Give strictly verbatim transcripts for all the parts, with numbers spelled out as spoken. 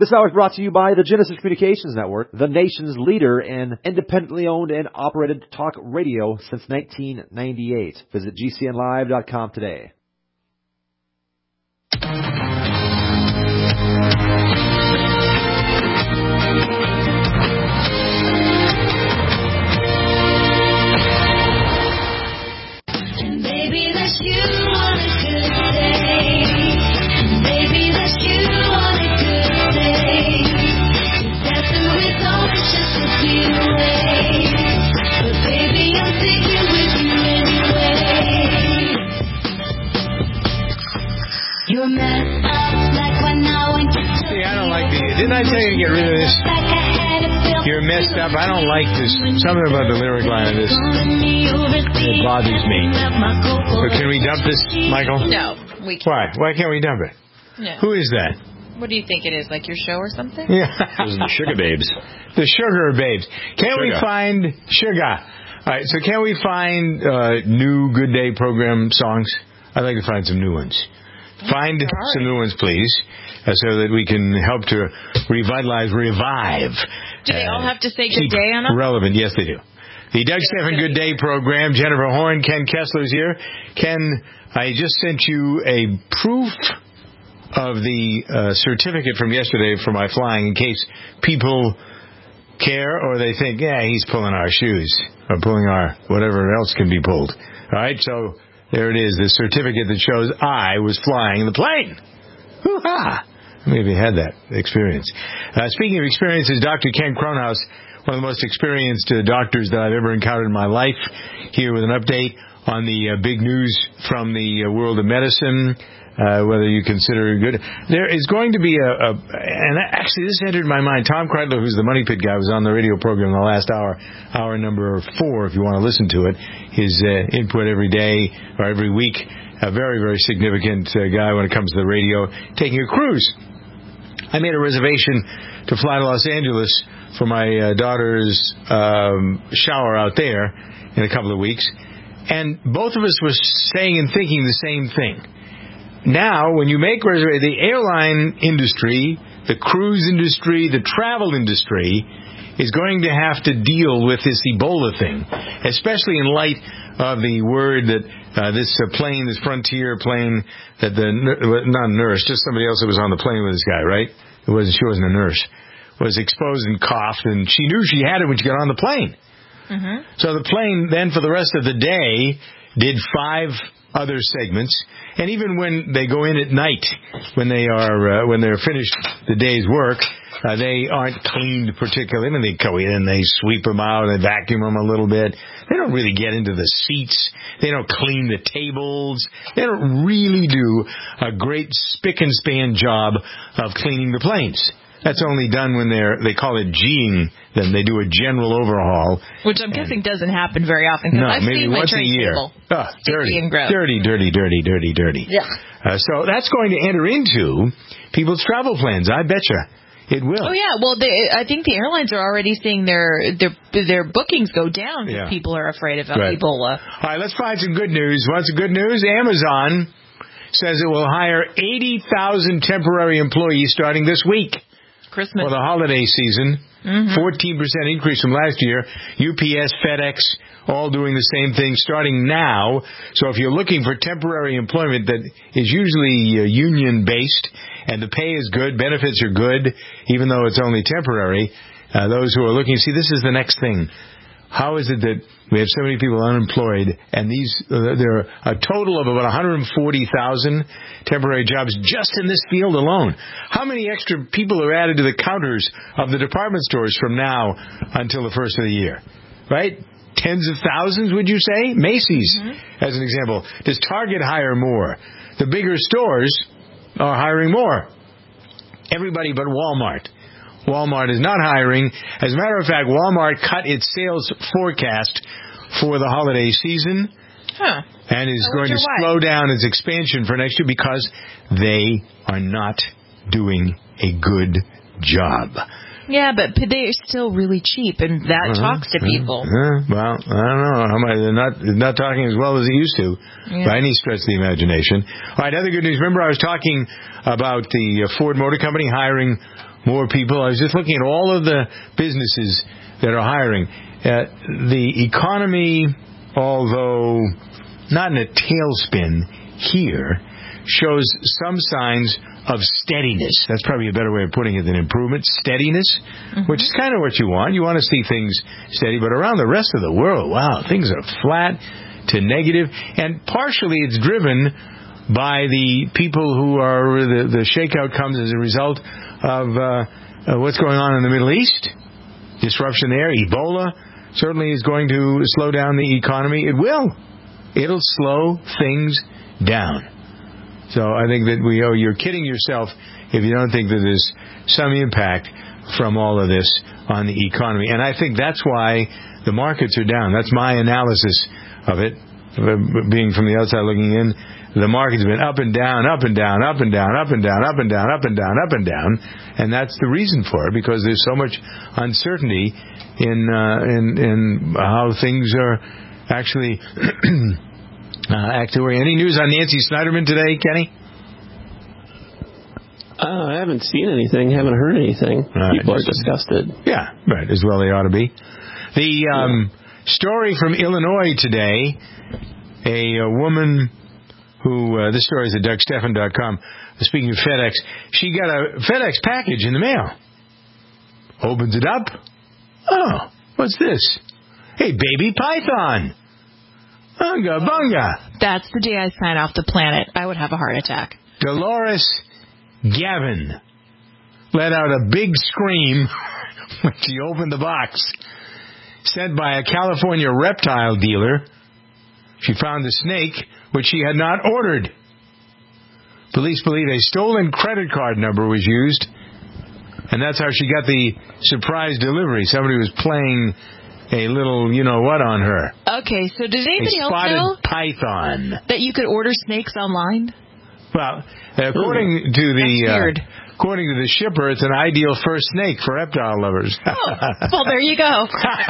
This hour is brought to you by the Genesis Communications Network, the nation's leader in independently owned and operated talk radio since nineteen ninety-eight. Visit G C N live dot com today. See, I don't like the... Didn't I tell you to get rid of this? You're messed up. I don't like this. Something about the lyric line of this. It bothers me. But can we dump this, Michael? No, we can't. Why? Why can't we dump it? No. Who is that? What do you think it is? Like your show or something? Yeah. Those are the Sugar Babes. The Sugar Babes. Can Sugar. we find Sugar? All right, so can we find uh, new Good Day program songs? I'd like to find some new ones. Find some new ones, please, uh, so that we can help to revitalize, revive. Do they uh, all have to say good day on them? Relevant, yes, they do. The Doug Stephan Good Day program. Jennifer Horn, Ken Kessler's here. Ken, I just sent you a proof of the uh, certificate from yesterday for my flying in case people care or they think, yeah, he's pulling our shoes or pulling our whatever else can be pulled. All right, so there it is, the certificate that shows I was flying the plane. Hoo-ha! Maybe had that experience. Uh, speaking of experiences, Doctor Ken Kronhaus, one of the most experienced uh, doctors that I've ever encountered in my life, here with an update on the uh, big news from the uh, world of medicine, uh, whether you consider it good. There is going to be a, a, and actually this entered my mind, Tom Kreitler, who's the Money Pit guy, was on the radio program in the last hour, hour number four, if you want to listen to it. His uh, input every day or every week, a very, very significant uh, guy when it comes to the radio, taking a cruise. I made a reservation to fly to Los Angeles for my uh, daughter's um, shower out there in a couple of weeks. And both of us were saying and thinking the same thing. Now, when you make reservations, the airline industry, the cruise industry, the travel industry is going to have to deal with this Ebola thing, especially in light of the word that uh, this uh, plane, this Frontier plane, that the, not a nurse, just somebody else that was on the plane with this guy, right? It wasn't, she wasn't a nurse, was exposed and coughed, and she knew she had it when she got on the plane. Mm-hmm. So the plane then for the rest of the day did five other segments, and even when they go in at night, when they are uh, when they're finished the day's work, uh, they aren't cleaned particularly. I mean, they go in and they sweep them out and they vacuum them a little bit. They don't really get into the seats. They don't clean the tables. They don't really do a great spick and span job of cleaning the planes. That's only done when they're, they call it G-ing them. They do a general overhaul. Which I'm guessing doesn't happen very often. No, I've maybe seen once my a year. Table. Oh, dirty, and gross. dirty, dirty, dirty, dirty, dirty. Yeah. Uh, so that's going to enter into people's travel plans. I betcha it will. Oh yeah. Well, they, I think the airlines are already seeing their their their bookings go down because Yeah. people are afraid of Right. Ebola. All right, let's find some good news. What's the good news? Amazon says it will hire eighty thousand temporary employees starting this week. Christmas. For the holiday season, mm-hmm. fourteen percent increase from last year. U P S, FedEx, all doing the same thing starting now. So if you're looking for temporary employment that is usually uh, union-based and the pay is good, benefits are good, even though it's only temporary, uh, those who are looking, see, this is the next thing. How is it that we have so many people unemployed, and these uh, there are a total of about one hundred forty thousand temporary jobs just in this field alone? How many extra people are added to the counters of the department stores from now until the first of the year? Right? Tens of thousands, would you say? Macy's, mm-hmm. as an example. Does Target hire more? The bigger stores are hiring more. Everybody but Walmart. Walmart is not hiring. As a matter of fact, Walmart cut its sales forecast for the holiday season huh. and is going to why. slow down its expansion for next year because they are not doing a good job. Yeah, but they're still really cheap, and that uh-huh. talks to people. Uh, well, I don't know. How much, they're not they're not talking as well as they used to yeah. by any stretch of the imagination. All right, other good news. Remember I was talking about the Ford Motor Company hiring more people. I was just looking at all of the businesses that are hiring. Uh, the economy, although not in a tailspin here, shows some signs of steadiness. That's probably a better way of putting it than improvement. Steadiness, mm-hmm. which is kind of what you want. You want to see things steady. But around the rest of the world, wow, things are flat to negative. And partially it's driven by the people who are, the, the shakeout comes as a result of uh, uh, what's going on in the Middle East. Disruption there. Ebola certainly is going to slow down the economy. It will. It'll slow things down. So I think that we oh, you're kidding yourself if you don't think that there's some impact from all of this on the economy. And I think that's why the markets are down. That's my analysis of it, being from the outside looking in. The market's been up and down, up and down, up and down, up and down, up and down, up and down, up and down. And that's the reason for it, because there's so much uncertainty in uh, in, in how things are actually Uh, actually, any news on Nancy Snyderman today, Kenny? Uh, I haven't seen anything, haven't heard anything. Right. People are disgusted. Yeah, right, as well they ought to be. The um, yeah. story from Illinois today, a, a woman who, uh, this story is at Doug Stephan dot com, speaking of FedEx, she got a FedEx package in the mail. Opens it up. Oh, what's this? Hey, baby python. Bunga, bunga. That's the day I sign off the planet. I would have a heart attack. Dolores Gavin let out a big scream when she opened the box. Sent by a California reptile dealer. She found the snake, which she had not ordered. Police believe a stolen credit card number was used, and that's how she got the surprise delivery. Somebody was playing a little, you know what, on her. Okay, so does anybody else know python that you could order snakes online? Well, according to the uh, according to the shipper, it's an ideal first snake for reptile lovers. Oh, well, there you go.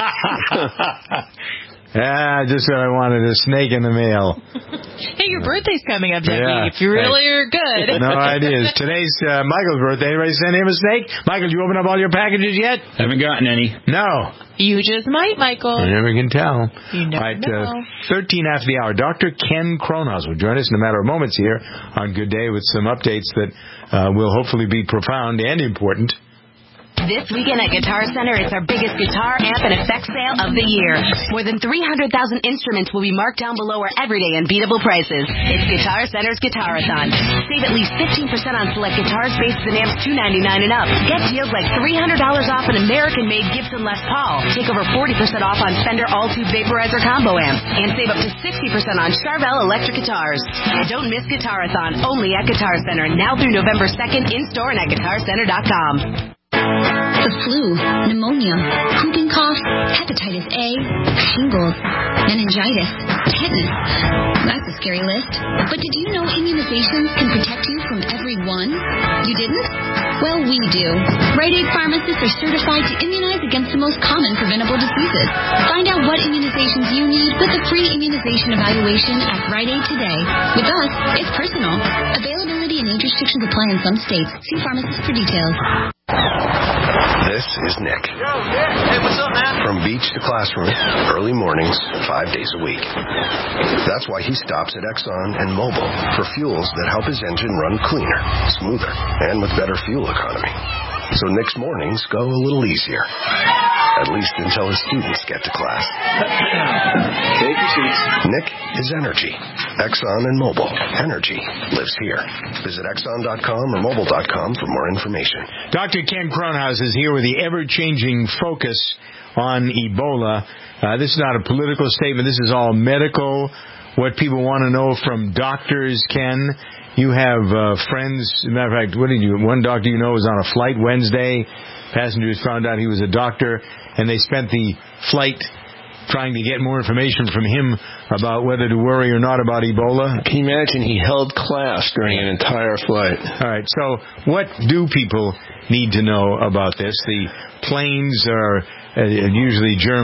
Yeah, just so I wanted a snake in the mail. Hey, your birthday's coming up, Jackie. Yeah. If you really are good. No ideas. Today's uh, Michael's birthday. Anybody send him a snake? Michael, did you open up all your packages yet? Haven't gotten any. No. You just might, Michael. I never can tell. You never right, know. Uh, thirteen after the hour. Doctor Ken Kronhaus will join us in a matter of moments here on Good Day with some updates that uh, will hopefully be profound and important. This weekend at Guitar Center, it's our biggest guitar, amp, and effects sale of the year. More than three hundred thousand instruments will be marked down below our everyday unbeatable prices. It's Guitar Center's Guitarathon. Save at least fifteen percent on select guitars, basses, and amps, two ninety-nine and up. Get deals like three hundred dollars off an American-made Gibson Les Paul. Take over forty percent off on Fender All-Tube Vaporizer combo amps. And save up to sixty percent on Charvel electric guitars. Don't miss Guitarathon, only at Guitar Center, now through November second, in-store and at guitar center dot com. The flu, pneumonia, whooping cough, hepatitis A, shingles, meningitis, tetanus. That's a scary list. But did you know immunizations can protect you from every one? You didn't? Well, we do. Rite Aid pharmacists are certified to immunize against the most common preventable diseases. Find out what immunizations you need with a free immunization evaluation at Rite Aid today. With us, it's personal. Availability and age restrictions apply in some states. See pharmacist for details. This is Nick. Hey, what's up, man? From beach to classroom, early mornings, five days a week. That's why he stops at Exxon and Mobil for fuels that help his engine run cleaner, smoother, and with better fuel economy. So Nick's mornings go a little easier. At least until his students get to class. Take your seats. Nick is energy. Exxon and Mobil. Energy lives here. Visit Exxon dot com or Mobil dot com for more information. Doctor Ken Kronhaus is here with the ever-changing focus on Ebola. Uh, this is not a political statement. This is all medical. What people want to know from doctors, Ken. You have uh, friends. As a matter of fact, what did you? One doctor you know was on a flight Wednesday. Passengers found out he was a doctor, and they spent the flight trying to get more information from him about whether to worry or not about Ebola. Can you imagine he held class during an entire flight? All right, so what do people need to know about this? The planes are uh, usually germ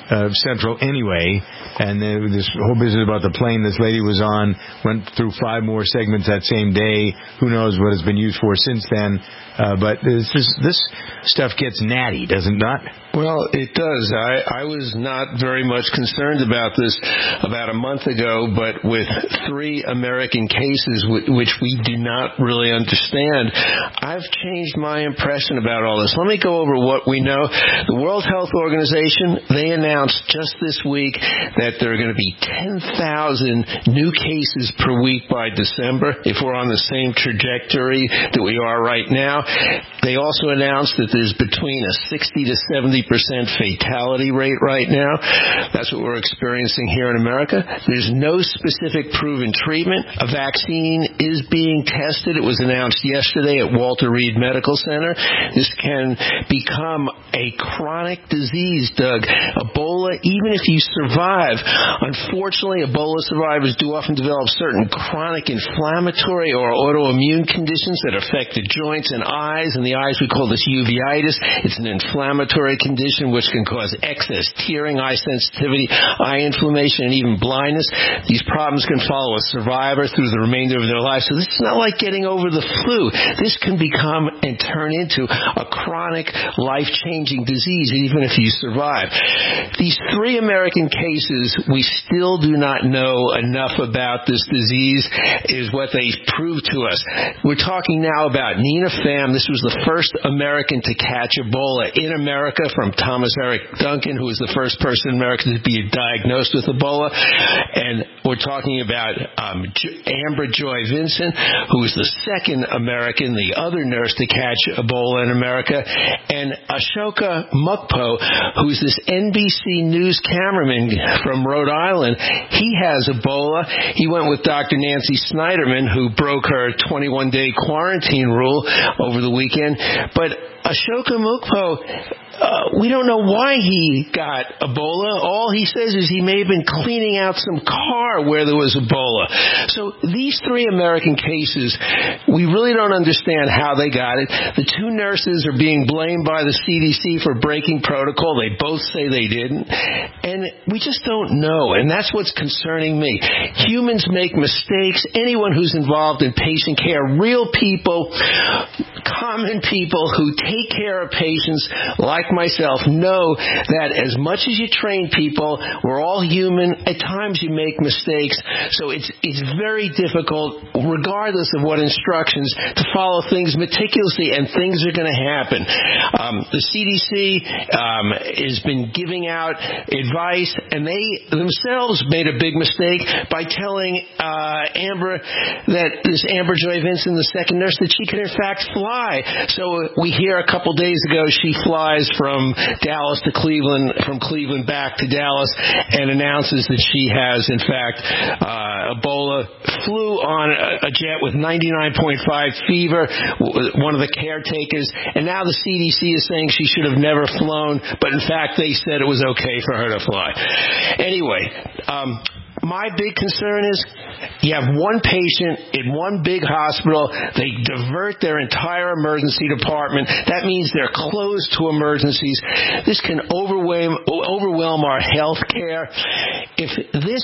uh, Central anyway. And then this whole business about the plane this lady was on went through five more segments that same day. Who knows what it's been used for since then? Uh, but this, this this stuff gets natty, does it not? Well, it does. I, I was not very much concerned about this about a month ago, but with three American cases w- which we do not really understand, I've changed my impression about all this. Let me go over what we know. The World Health Organization, they announced just this week that there are going to be ten thousand new cases per week by December if we're on the same trajectory that we are right now. They also announced that there's between a sixty to seventy percent fatality rate right now. That's what we're experiencing here in America. There's no specific proven treatment. A vaccine is being tested. It was announced yesterday at Walter Reed Medical Center. This can become a chronic disease, Doug. Ebola, even if you survive, unfortunately, Ebola survivors do often develop certain chronic inflammatory or autoimmune conditions that affect the joints and eyes. And the eyes, we call this uveitis. It's an inflammatory condition which can cause excess tearing, eye sensitivity, eye inflammation, and even blindness. These problems can follow a survivor through the remainder of their life. So this is not like getting over the flu. This can become and turn into a chronic, life-changing disease, even if you survive. These three American cases, we still do not know enough about this disease, is what they proved to us. We're talking now about Nina Pham. This was the first American to catch Ebola in America, from Thomas Eric Duncan, who was the first person in America to be diagnosed with Ebola. And we're talking about um, Amber Joy Vincent, who was the second American, the other nurse to catch Ebola in America. And Ashoka Mukpo, who's this N B C News cameraman from Rhode Island. He has Ebola. He went with Doctor Nancy Snyderman, who broke her twenty-one day quarantine rule over the weekend. But Ashoka Mukpo, Uh, we don't know why he got Ebola. All he says is he may have been cleaning out some car where there was Ebola. So these three American cases, we really don't understand how they got it. The two nurses are being blamed by the C D C for breaking protocol. They both say they didn't. And we just don't know. And that's what's concerning me. Humans make mistakes. Anyone who's involved in patient care, real people, common people who take care of patients like myself, know that as much as you train people, we're all human. At times you make mistakes. So it's it's very difficult, regardless of what instructions, to follow things meticulously, and things are going to happen. Um, the C D C um, has been giving out advice, and they themselves made a big mistake by telling uh, Amber, that this Amber Joy Vincent, the second nurse, that she could in fact fly. So we hear a couple days ago she flies from Dallas to Cleveland, from Cleveland back to Dallas, and announces that she has, in fact, uh, Ebola, flew on a, a jet with ninety-nine point five fever, one of the caretakers, and now the C D C is saying she should have never flown, but in fact they said it was okay for her to fly. Anyway, um, my big concern is you have one patient in one big hospital. They divert their entire emergency department. That means they're closed to emergencies. This can overwhelm, overwhelm our health care. If this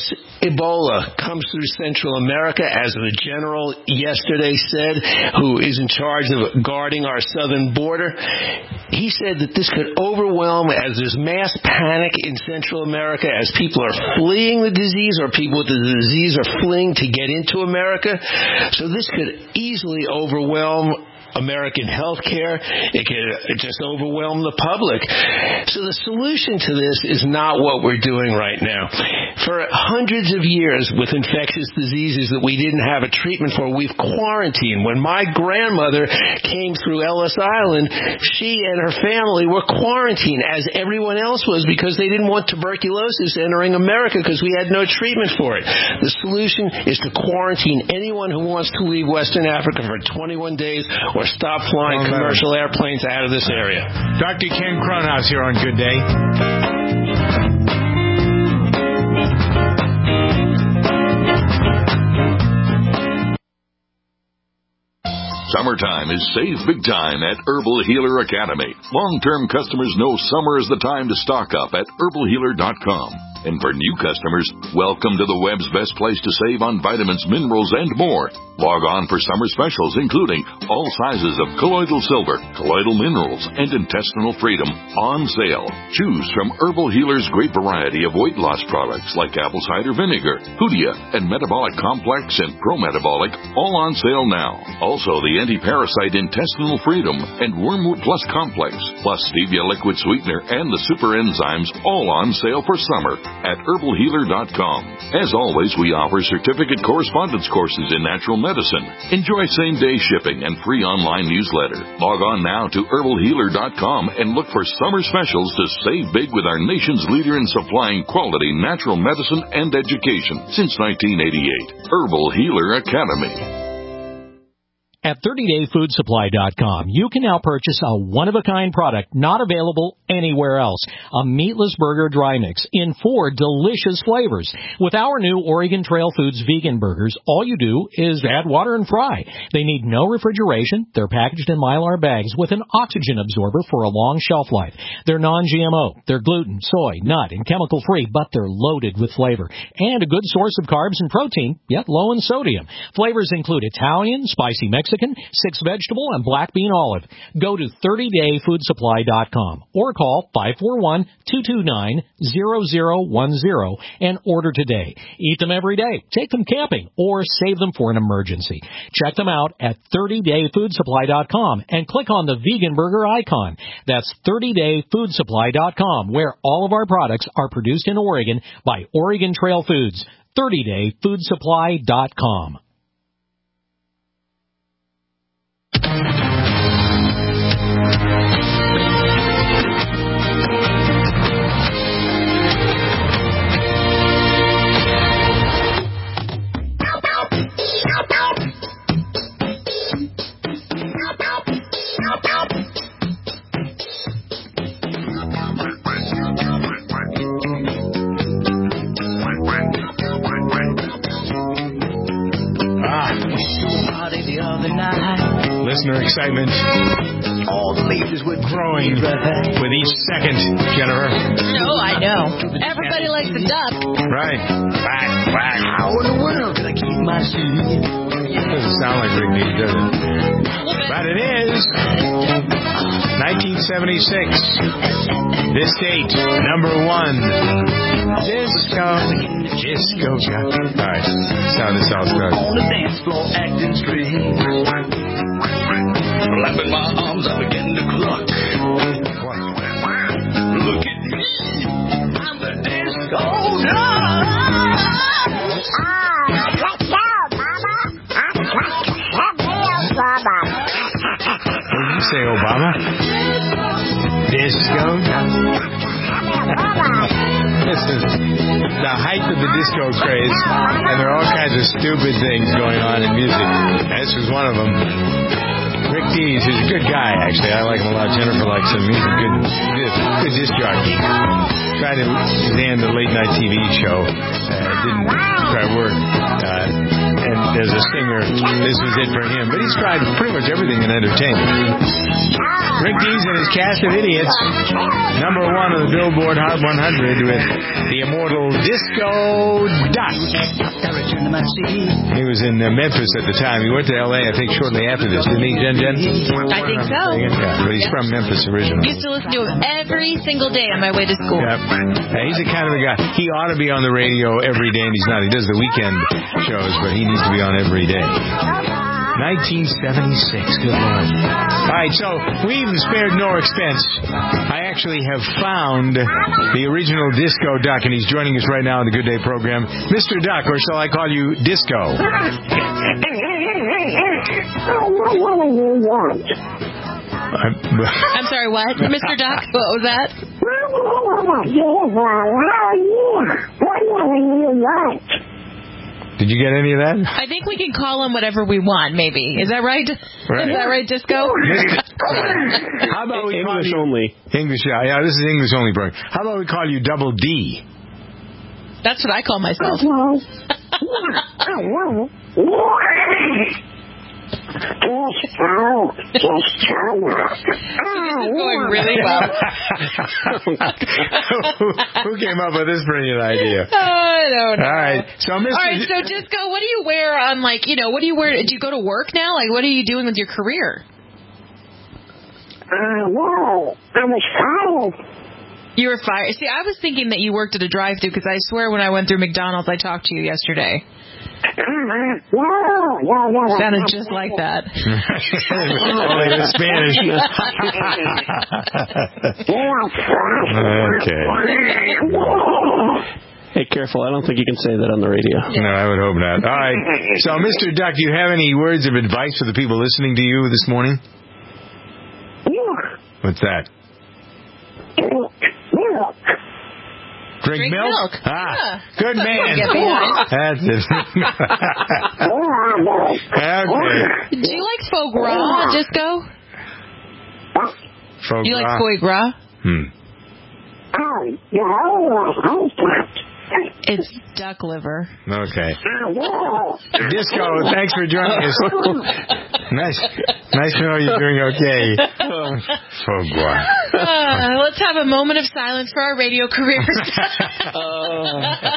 Ebola comes through Central America, as the general yesterday said, who is in charge of guarding our southern border, he said that this could overwhelm, as there's mass panic in Central America, as people are fleeing the disease, or people with the disease are fleeing to get into America. So this could easily overwhelm American health care. It could just overwhelm the public. So the solution to this is not what we're doing right now. For hundreds of years, with infectious diseases that we didn't have a treatment for, we've quarantined. When my grandmother came through Ellis Island, she and her family were quarantined, as everyone else was, because they didn't want tuberculosis entering America, because we had no treatment for it. The solution is to quarantine anyone who wants to leave Western Africa for twenty-one days, or stop flying commercial airplanes out of this area. Doctor Ken Cronhaus here on Good Day. Summertime is save big time at Herbal Healer Academy. Long-term customers know summer is the time to stock up at herbal healer dot com. And for new customers, welcome to the web's best place to save on vitamins, minerals, and more. Log on for summer specials, including all sizes of colloidal silver, colloidal minerals, and intestinal freedom on sale. Choose from Herbal Healer's great variety of weight loss products like apple cider vinegar, Hoodia, and Metabolic Complex and Pro-Metabolic, all on sale now. Also, the anti-parasite intestinal freedom and Wormwood Plus Complex, plus stevia liquid sweetener and the super enzymes, all on sale for summer at herbal healer dot com. As always, we offer certificate correspondence courses in natural medicine. Enjoy same-day shipping and free online newsletter. Log on now to herbal healer dot com and look for summer specials to save big with our nation's leader in supplying quality natural medicine and education since nineteen eighty-eight. Herbal Healer Academy. At thirty day food supply dot com, you can now purchase a one-of-a-kind product not available anywhere else. A meatless burger dry mix in four delicious flavors. With our new Oregon Trail Foods vegan burgers, all you do is add water and fry. They need no refrigeration. They're packaged in Mylar bags with an oxygen absorber for a long shelf life. They're non G M O. They're gluten, soy, nut, and chemical-free, but they're loaded with flavor. And a good source of carbs and protein, yet low in sodium. Flavors include Italian, spicy Mexican, six vegetable, and black bean olive. Go to thirty day food supply dot com or call five four one, two two nine, zero zero one zero and order today. Eat them every day, take them camping, or save them for an emergency. Check them out at thirty day food supply dot com and click on the vegan burger icon. That's thirty day food supply dot com, where all of our products are produced in Oregon by Oregon Trail Foods. thirty day food supply dot com. Listener excitement. All the ladies were growing with each second, Jennifer. No, I know. Everybody likes a duck. Right. Quack, quack. How in the world can I keep my seat? Doesn't sound like Rick Dees, does it? But it is nineteen seventy-six. This date, number one. Disco. Disco. All right. That's how this all starts. On the dance floor, acting straight. Flapping my arms, I begin to cluck. Look at me. I'm the disco dog. What did you say, Obama? Disco. This is the height of the disco craze, and there are all kinds of stupid things going on in music. This was one of them. Rick Dees, who's a good guy, actually. I like him a lot. Jennifer likes him. He's a good, good, good disc jockey. Tried to land a late-night T V show. Uh, didn't try to work. Uh, and as a singer, this was it for him. But he's tried pretty much everything in entertainment. Rick Dees and his cast of idiots. Number one on the Billboard Hot one hundred with the immortal Disco Duck. He was in uh, Memphis at the time. He went to L A, I think, shortly after this. Didn't he, Jen Jen? I think so. Yeah, but he's from Memphis originally. Used to listen to him every single day on my way to school. Yep. Yeah, he's the kind of the guy. He ought to be on the radio every day, and he's not. He does the weekend shows, but he needs to be on every day. nineteen seventy-six. Good Lord. All right, so we even spared no expense. I actually have found the original Disco Duck, and he's joining us right now on the Good Day program. Mister Duck, or shall I call you Disco? I'm sorry, what? Mister Duck? What was that? Did you get any of that? I think we can call him whatever we want, maybe. Is that right? Right. Is that right, Disco? How about we call English you... only. English, yeah, yeah, this is English only program. How about we call you Double D? That's what I call myself. Going really well. who, who came up with this brilliant idea? I don't know. All right, so Mister All right, so Disco, what do you wear on, like, you know, what do you wear? Do you go to work now? Like, what are you doing with your career? Uh, no, I was fired. You were fired. See, I was thinking that you worked at a drive-thru because I swear when I went through McDonald's, I talked to you yesterday. Uh-huh. No, no, no. Sounded just like that. Only in Spanish. Okay. Hey, careful. I don't think you can say that on the radio. No, I would hope not. All right. So, Mister Duck, do you have any words of advice for the people listening to you this morning? Yeah. What's that? Milk. Drink, Drink milk? milk. Ah, Yeah. good man. Get behind. That's it. Okay. Do you like foie gras, Disco? Foie Do you like gras. foie gras? Hmm. Oh, no. It's duck liver. Okay. Disco, thanks for joining us. Nice, nice to know you're doing okay. Foie gras. Uh, let's have a moment of silence for our radio careers. All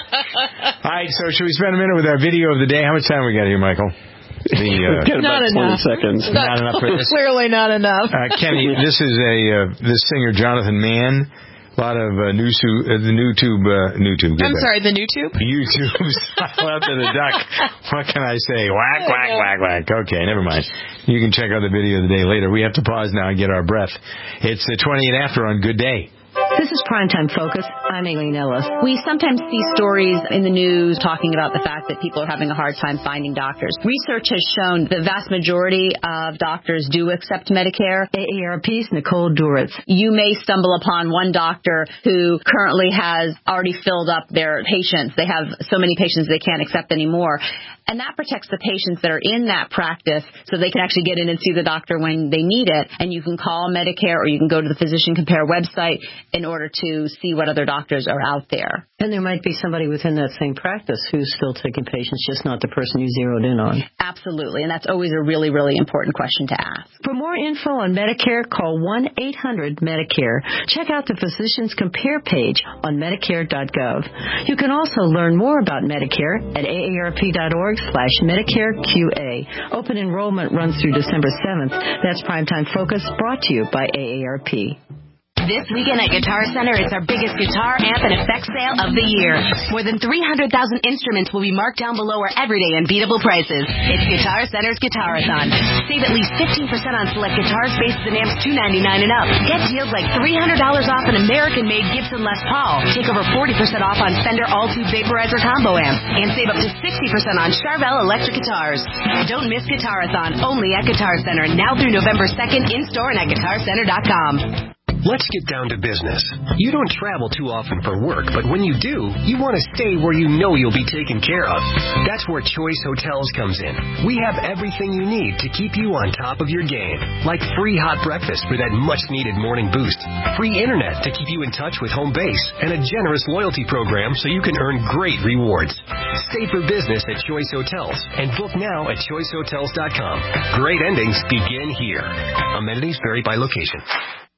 right, so should we spend a minute with our video of the day? How much time we got here, Michael? The, uh, Got Not about twenty enough. seconds. Not enough for this. Clearly not enough. Uh, Kenny, this is a uh, this singer Jonathan Mann. A lot of uh, new su- uh, the new tube, uh, new tube. I'm sorry, the new tube? YouTube's after the duck. What can I say? Whack, whack, whack, whack. Okay, never mind. You can check out the video of the day later. We have to pause now and get our breath. It's the twenty-eight after on Good Day. This is Primetime Focus. I'm Aileen Ellis. We sometimes see stories in the news talking about the fact that people are having a hard time finding doctors. Research has shown the vast majority of doctors do accept Medicare. A A R P's Nicole Duritz. You may stumble upon one doctor who currently has already filled up their patients. They have so many patients they can't accept anymore. And that protects the patients that are in that practice so they can actually get in and see the doctor when they need it. And you can call Medicare or you can go to the Physician Compare website in order to see what other doctors are out there. And there might be somebody within that same practice who's still taking patients, just not the person you zeroed in on. Absolutely. And that's always a really, really important question to ask. For more info on Medicare, call one eight hundred Medicare. Check out the Physicians Compare page on Medicare dot gov. You can also learn more about Medicare at A A R P dot org slash Medicare Q A. Open enrollment runs through December seventh. That's Primetime Focus, brought to you by A A R P. This weekend at Guitar Center, it's our biggest guitar, amp, and effects sale of the year. More than three hundred thousand instruments will be marked down below our everyday unbeatable prices. It's Guitar Center's Guitarathon. Save at least fifteen percent on select guitars, basses, and amps two ninety-nine and up. Get deals like three hundred dollars off an American-made Gibson Les Paul. Take over forty percent off on Fender All-Tube Vaporizer combo amps. And save up to sixty percent on Charvel electric guitars. Don't miss Guitarathon, only at Guitar Center. Now through November second, in-store and at guitar center dot com. Let's get down to business. You don't travel too often for work, but when you do, you want to stay where you know you'll be taken care of. That's where Choice Hotels comes in. We have everything you need to keep you on top of your game, like free hot breakfast for that much-needed morning boost, free internet to keep you in touch with home base, and a generous loyalty program so you can earn great rewards. Stay for business at Choice Hotels and book now at choice hotels dot com. Great endings begin here. Amenities vary by location.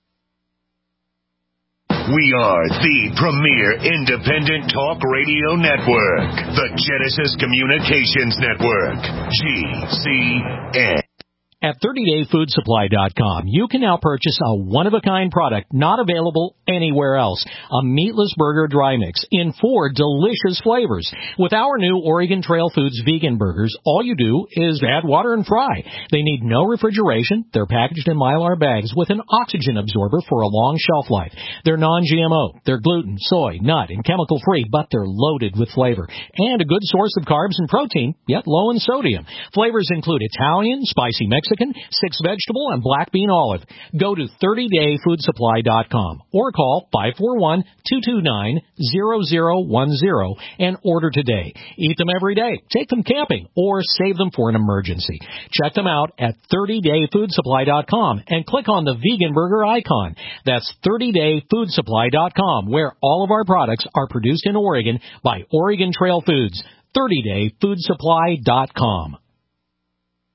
We are the premier independent talk radio network, the Genesis Communications Network, G C N. At thirty day food supply dot com, you can now purchase a one-of-a-kind product not available anywhere else. A meatless burger dry mix in four delicious flavors. With our new Oregon Trail Foods vegan burgers, all you do is add water and fry. They need no refrigeration. They're packaged in Mylar bags with an oxygen absorber for a long shelf life. They're non-G M O. They're gluten, soy, nut, and chemical-free, but they're loaded with flavor. And a good source of carbs and protein, yet low in sodium. Flavors include Italian, spicy Mexican, six vegetable, and black bean olive. Go to thirty day food supply dot com or call five four one, two two nine, zero zero one zero and order today. Eat them every day, take them camping, or save them for an emergency. Check them out at thirty day food supply dot com and click on the vegan burger icon. That's thirty day food supply dot com, where all of our products are produced in Oregon by Oregon Trail Foods. thirty day food supply dot com.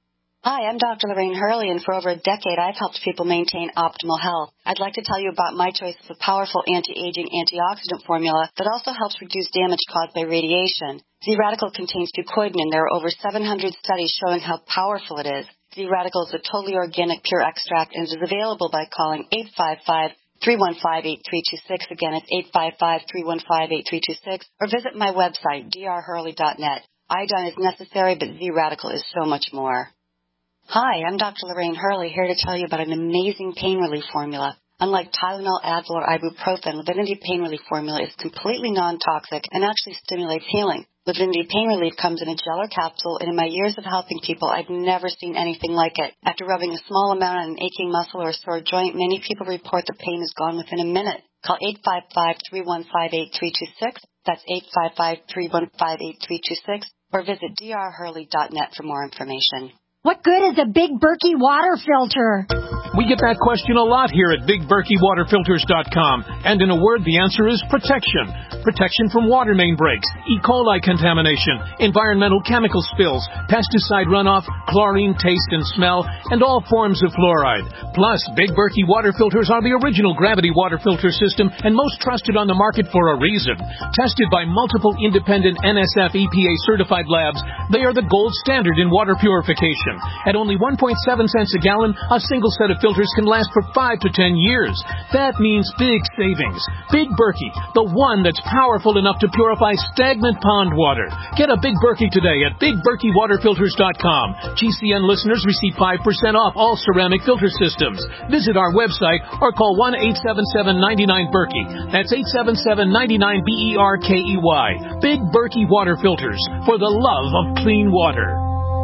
Hi, I'm Doctor Lorraine Hurley, and for over a decade I've helped people maintain optimal health. I'd like to tell you about my choice of a powerful anti-aging antioxidant formula that also helps reduce damage caused by radiation. Z-Radical contains fucoidan, and there are over seven hundred studies showing how powerful it is. Z-Radical is a totally organic, pure extract, and it is available by calling eight five five, three one five, eight three two six. Again, it's eight five five, three one five, eight three two six, or visit my website, d r hurley dot net. Iodine is necessary, but Z-Radical is so much more. Hi, I'm Doctor Lorraine Hurley, here to tell you about an amazing pain relief formula. Unlike Tylenol, Advil, or ibuprofen, Livinity Pain Relief formula is completely non-toxic and actually stimulates healing. Livinity Pain Relief comes in a gel or capsule, and in my years of helping people, I've never seen anything like it. After rubbing a small amount on an aching muscle or a sore joint, many people report the pain is gone within a minute. Call eight five five, three one five, eight three two six. That's eight five five, three one five, eight three two six. Or visit d r hurley dot net for more information. What good is a Big Berkey water filter? We get that question a lot here at big berkey water filters dot com. And in a word, the answer is protection. Protection from water main breaks, E. coli contamination, environmental chemical spills, pesticide runoff, chlorine taste and smell, and all forms of fluoride. Plus, Big Berkey water filters are the original gravity water filter system and most trusted on the market for a reason. Tested by multiple independent N S F E P A certified labs, they are the gold standard in water purification. At only one point seven cents a gallon, a single set of filters can last for five to ten years. That means big savings. Big Berkey, the one that's powerful enough to purify stagnant pond water. Get a Big Berkey today at big berkey water filters dot com. G C N listeners receive five percent off all ceramic filter systems. Visit our website or call one eight seven seven, nine nine, Berkey. That's eight seven seven, nine nine, B E R K E Y. Big Berkey Water Filters, for the love of clean water.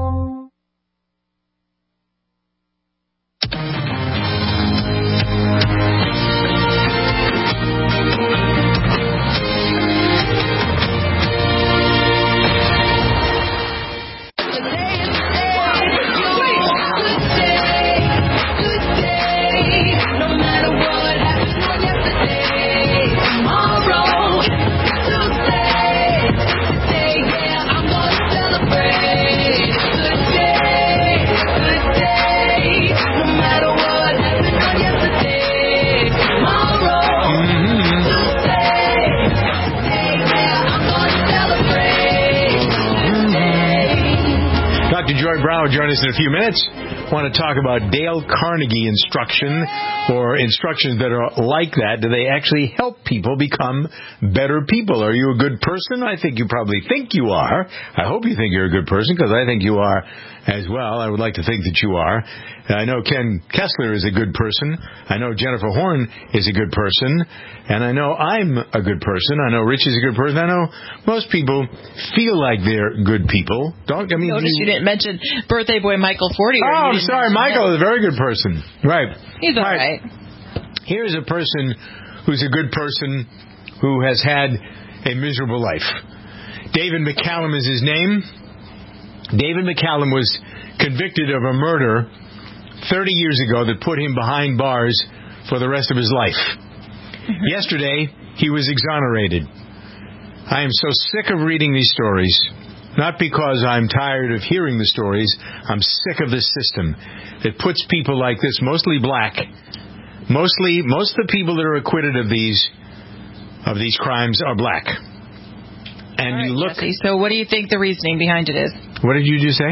Brown will join us in a few minutes. I want to talk about Dale Carnegie instruction, or instructions that are like that. Do they actually help people become better people? Are you a good person? I think you probably think you are. I hope you think you're a good person, because I think you are as well. I would like to think that you are. I know Ken Kessler is a good person. I know Jennifer Horn is a good person. And I know I'm a good person. I know Rich is a good person. I know most people feel like they're good people. Don't I mean? Notice you, you didn't mention birthday boy Michael Fortier. Oh, I'm sorry. Michael is a very good person. Right. He's all right. right. Here's a person who's a good person who has had a miserable life. David McCallum is his name. David McCallum was convicted of a murder thirty years ago that put him behind bars for the rest of his life. Mm-hmm. Yesterday, he was exonerated. I am so sick of reading these stories. Not because I'm tired of hearing the stories. I'm sick of this system that puts people like this, mostly black, mostly, most of the people that are acquitted of these, of these crimes are black. And right, you look. Jesse, so what do you think the reasoning behind it is? What did you just say?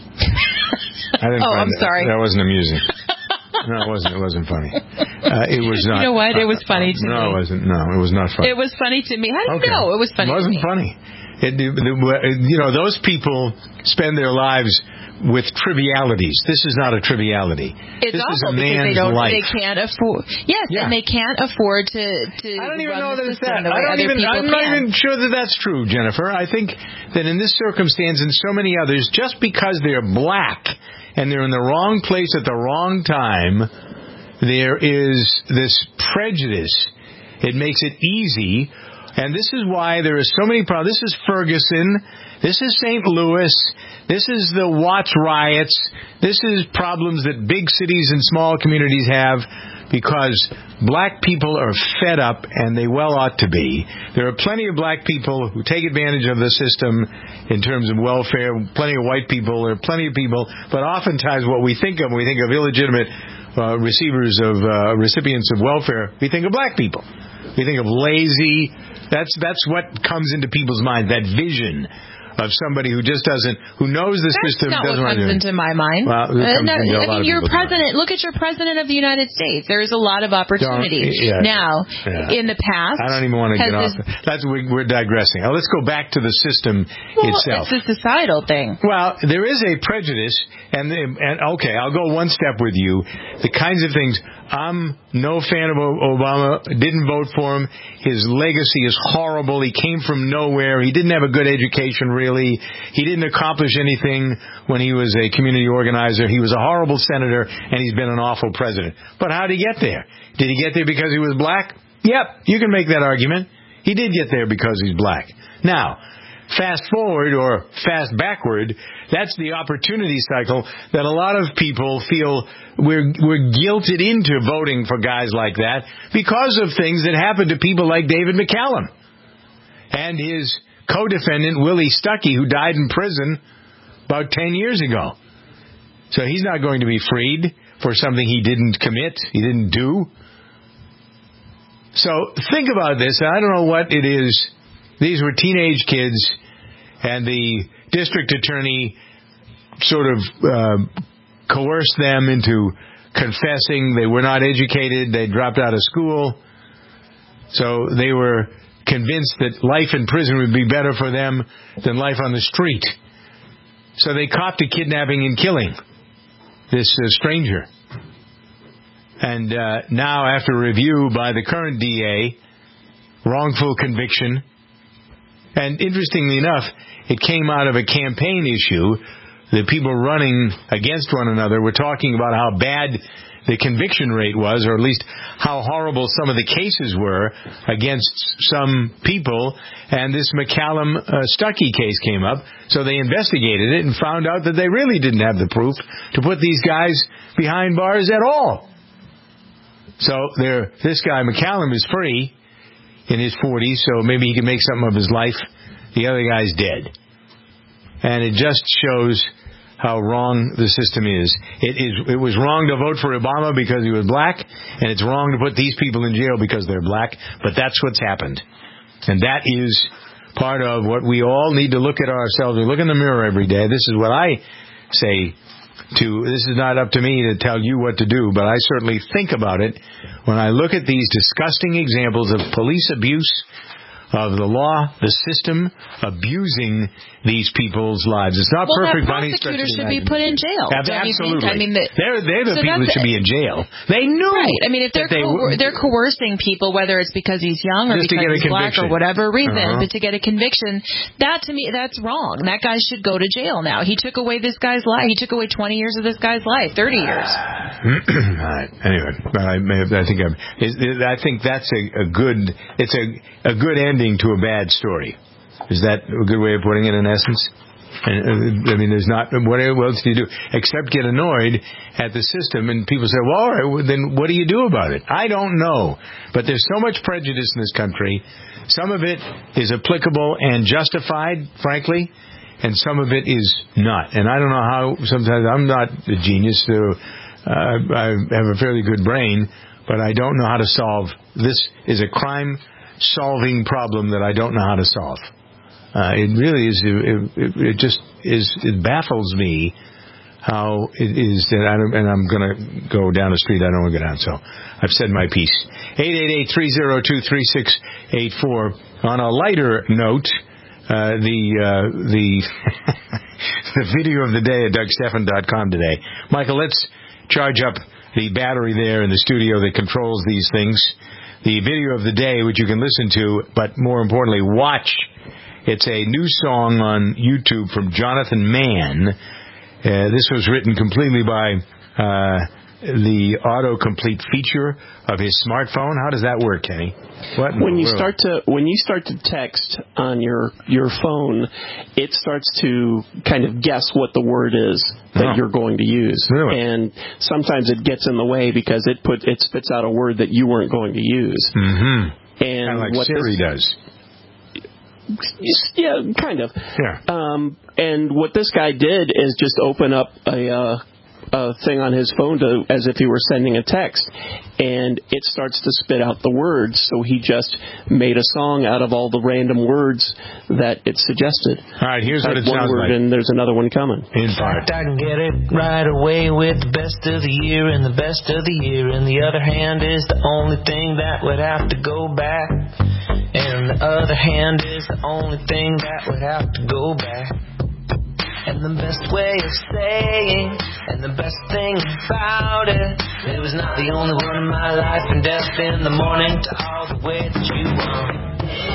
I didn't oh, find I'm that. sorry. That wasn't amusing. No, it wasn't. It wasn't funny. Uh, it was not. You know what? It was funny uh, to no, me. No, it wasn't. No, it was not funny. It was funny to me. How do you okay. know? It was funny. It wasn't to me. funny. It, the, the, you know, those people spend their lives with trivialities. This is not a triviality. It's this is a awful because man's they don't. life. They can't afford. Yes, yeah. and they can't afford to. to I don't even run know the that it's system that. the way I don't other even. people I'm can. not even sure that that's true, Jennifer. I think that in this circumstance and so many others, just because they're black and they're in the wrong place at the wrong time, there is this prejudice. It makes it easy. And this is why there are so many problems. This is Ferguson. This is Saint Louis. This is the Watts riots. This is problems that big cities and small communities have because black people are fed up, and they well ought to be. There are plenty of black people who take advantage of the system in terms of welfare, plenty of white people, there are plenty of people, but oftentimes what we think of when we think of illegitimate uh, receivers of uh, recipients of welfare, we think of black people. We think of lazy. That's that's what comes into people's mind, that vision of somebody who just doesn't, who knows the That's system not doesn't what want comes to. into my mind. Well, it Uh, comes no, into a I lot mean, of your people's president. Look at your president of the United States. There is a lot of opportunity. Don't- yeah. Now, Yeah. in the past, I don't even want to has get off. this- That's we, we're digressing. Now let's go back to the system well, itself. it's a societal thing. Well, there is a prejudice, and and okay, I'll go one step with you. The kinds of things. I'm no fan of Obama. Didn't vote for him. His legacy is horrible. He came from nowhere. He didn't have a good education, really. He didn't accomplish anything when he was a community organizer. He was a horrible senator, and he's been an awful president. But how did he get there? Did he get there because he was black? Yep, you can make that argument. He did get there because he's black. Now, fast forward or fast backward, that's the opportunity cycle that a lot of people feel we're, we're guilted into voting for guys like that because of things that happened to people like David McCallum and his co-defendant, Willie Stuckey, who died in prison about ten years ago. So he's not going to be freed for something he didn't commit, he didn't do. So think about this. I don't know what it is. These were teenage kids, and the district attorney sort of uh, coerced them into confessing. They were not educated. They dropped out of school. So they were convinced that life in prison would be better for them than life on the street. So they copped to kidnapping and killing this uh, stranger. And uh, now, after review by the current D A, wrongful conviction. And interestingly enough, it came out of a campaign issue. The people running against one another were talking about how bad the conviction rate was, or at least how horrible some of the cases were against some people. And this McCallum uh, Stuckey case came up, so they investigated it and found out that they really didn't have the proof to put these guys behind bars at all. So there, this guy McCallum is free in his forties, so maybe he can make something of his life. The other guy's dead. And it just shows how wrong the system is. It is. It was wrong to vote for Obama because he was black, and it's wrong to put these people in jail because they're black, but that's what's happened. And that is part of what we all need to look at ourselves. We look in the mirror every day. This is what I say to, this is not up to me to tell you what to do, but I certainly think about it when I look at these disgusting examples of police abuse, of the law, the system, abusing these people's lives. It's not well, perfect. Well, prosecutors should be put in jail. Absolutely. I mean, the, they're, they're the so people that should be in jail. They knew. Right. I mean, if they're they, co- they're coercing people, whether it's because he's young or because he's black or whatever reason, uh-huh. but to get a conviction, that to me, that's wrong. That guy should go to jail now. He took away this guy's life. He took away twenty years of this guy's life, thirty years. All right. Anyway, I, may have, I think I'm, I think that's a, a good. It's a a good ending to a bad story. Is that a good way of putting it in essence? I mean, there's not, what else do you do except get annoyed at the system? And people say, well, all right, well, then what do you do about it? I don't know. But there's so much prejudice in this country. Some of it is applicable and justified, frankly, and some of it is not. And I don't know how, sometimes I'm not a genius, so uh, I have a fairly good brain, but I don't know how to solve. This is a crime solving problem that I don't know how to solve. Uh, it really is. It, it, it just is. It baffles me how it is that I don't, and I'm going to go down the street I don't want to go down. So I've said my piece. eight eight eight, three oh two, three six eight four. On a lighter note, uh, the uh, the the video of the day at Doug Stephan dot com today. Michael, let's charge up the battery there in the studio that controls these things. The video of the day, which you can listen to, but more importantly, watch. It's a new song on YouTube from Jonathan Mann. Uh, this was written completely by uh, the autocomplete feature of his smartphone? How does that work, Kenny? What when you world? start to when you start to text on your your phone, it starts to kind of guess what the word is that oh. you're going to use, really? and sometimes it gets in the way because it put it spits out a word that you weren't going to use. Mm-hmm. And kind of like what Siri this, does. Yeah, kind of. Yeah. Um, and what this guy did is just open up a. Uh, a thing on his phone to, as if he were sending a text, and it starts to spit out the words. So he just made a song out of all the random words that it suggested. All right, here's what it one sounds word like. And there's another one coming. In fact, I can get it right away with the best of the year and the best of the year. And the other hand is the only thing that would have to go back. And the other hand is the only thing that would have to go back. And the best way of saying, and the best thing about it, it was not the only one in my life, and death in the morning to all the way that you want.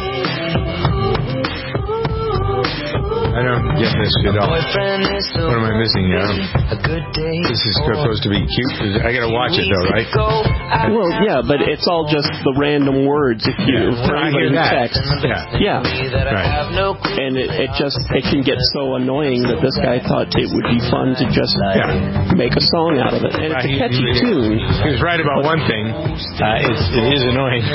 I don't get this at all. What am I missing now? This is supposed to be cute. I gotta watch it though, right? Well, yeah, but it's all just the random words if you yeah. for anybody who texts. Yeah. Yeah. Right. And it, it just it can get so annoying that this guy thought it would be fun to just yeah. make a song out of it. And it's a catchy he, he, tune. He was right about one thing. Uh, it's, it is annoying.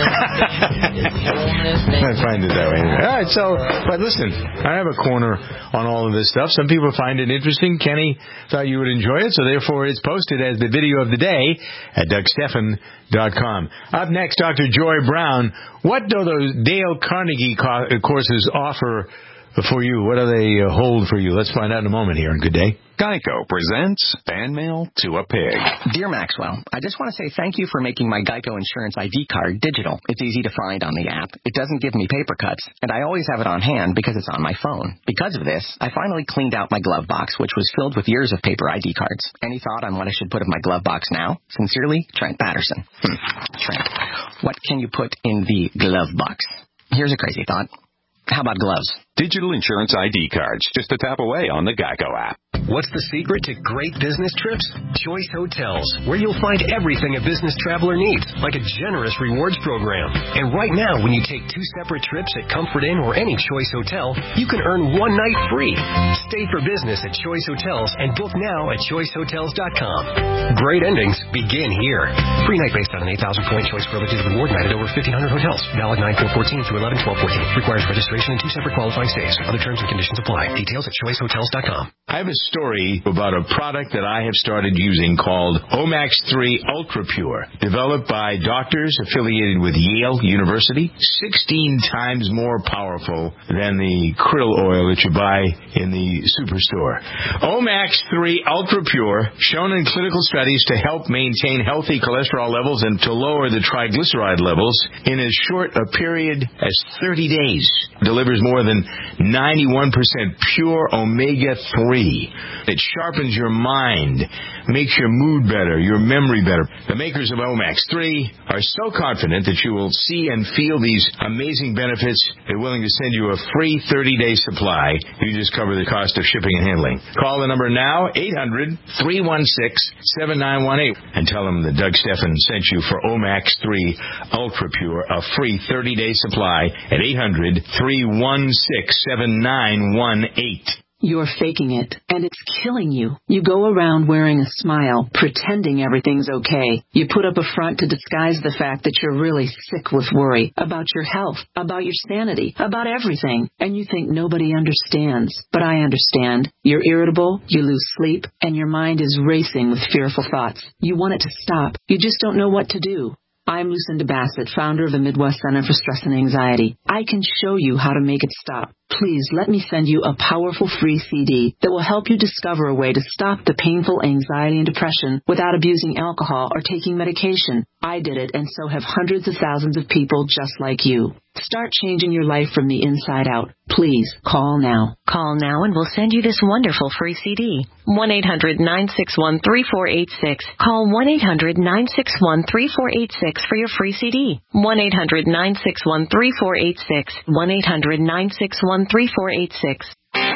I find it that way. All right, so, but listen, I have a corner on all of this stuff. Some people find it interesting. Kenny thought you would enjoy it, so therefore it's posted as the video of the day at Doug Stephan dot com. Up next, Doctor Joy Brown. What do those Dale Carnegie co- courses offer for you? What do they uh, hold for you? Let's find out in a moment here on Good Day. Geico presents Fan Mail to a Pig. Dear Maxwell, I just want to say thank you for making my Geico Insurance I D card digital. It's easy to find on the app. It doesn't give me paper cuts, and I always have it on hand because it's on my phone. Because of this, I finally cleaned out my glove box, which was filled with years of paper I D cards. Any thought on what I should put in my glove box now? Sincerely, Trent Patterson. Hmm. Trent, what can you put in the glove box? Here's a crazy thought. How about gloves? Digital insurance I D cards, just a tap away on the Geico app. What's the secret to great business trips? Choice Hotels, where you'll find everything a business traveler needs, like a generous rewards program. And right now, when you take two separate trips at Comfort Inn or any Choice Hotel, you can earn one night free. Stay for business at Choice Hotels and book now at choice hotels dot com. Great endings begin here. Free night based on an eight thousand point Choice Privileges reward night at over fifteen hundred hotels. Valid nine four fourteen through eleven twelve fourteen. Requires registration and two separate qualifying stays. Other terms and conditions apply. Details at choice hotels dot com. I have a story about a product that I have started using called Omax three Ultra Pure, developed by doctors affiliated with Yale University, sixteen times more powerful than the krill oil that you buy in the superstore. Omax three Ultra Pure, shown in clinical studies to help maintain healthy cholesterol levels and to lower the triglyceride levels in as short a period as thirty days, delivers more than ninety-one percent pure omega three. It sharpens your mind, makes your mood better, your memory better. The makers of Omax three are so confident that you will see and feel these amazing benefits, they're willing to send you a free thirty-day supply. You just cover the cost of shipping and handling. Call the number now, eight hundred, three one six, seven nine one eight, and tell them that Doug Stephan sent you for Omax three Ultra Pure, a free thirty-day supply at eight hundred, three one six, seven nine one eight. You're faking it, and it's killing you. You go around wearing a smile, pretending everything's okay. You put up a front to disguise the fact that you're really sick with worry about your health, about your sanity, about everything, and you think nobody understands. But I understand. You're irritable, you lose sleep, and your mind is racing with fearful thoughts. You want it to stop. You just don't know what to do. I'm Lucinda Bassett, founder of the Midwest Center for Stress and Anxiety. I can show you how to make it stop. Please let me send you a powerful free C D that will help you discover a way to stop the painful anxiety and depression without abusing alcohol or taking medication. I did it, and so have hundreds of thousands of people just like you. Start changing your life from the inside out. Please call now. Call now and we'll send you this wonderful free C D. one eight hundred nine six one three four eight six. Call one eight hundred nine six one three four eight six for your free C D. one eight hundred nine six one three four eight six. one eight hundred nine six one three four eight six.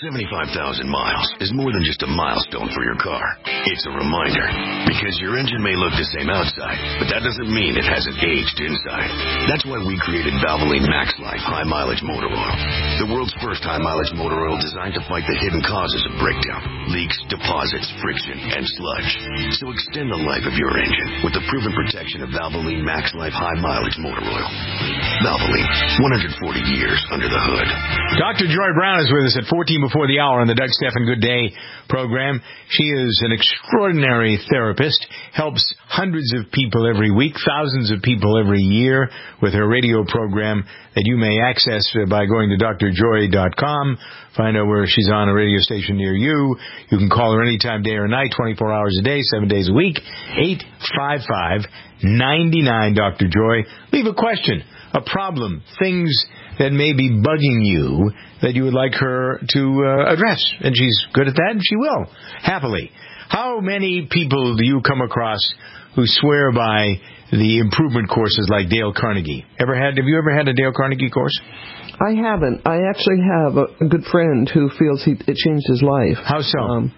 seventy-five thousand miles is more than just a milestone for your car. It's a reminder, because your engine may look the same outside, but that doesn't mean it hasn't aged inside. That's why we created Valvoline Max Life High Mileage Motor Oil, the world's first high mileage motor oil designed to fight the hidden causes of breakdown, leaks, deposits, friction, and sludge. So extend the life of your engine with the proven protection of Valvoline Max Life High Mileage Motor Oil. Valvoline, one hundred forty years under the hood. Doctor Joy Brown is with us at fourteen before the hour on the Doug Stephan Good Day program. She is an extraordinary therapist, helps hundreds of people every week, thousands of people every year with her radio program that you may access by going to D R joy dot com. Find out where she's on a radio station near you. You can call her anytime, day or night, twenty-four hours a day, seven days a week, eight five five, nine nine, Doctor Joy. Leave a question, a problem, things that may be bugging you that you would like her to uh, address. And she's good at that, and she will, happily. How many people do you come across who swear by the improvement courses like Dale Carnegie? Ever had? Have you ever had a Dale Carnegie course? I haven't. I actually have a, a good friend who feels he it changed his life. How so? Um,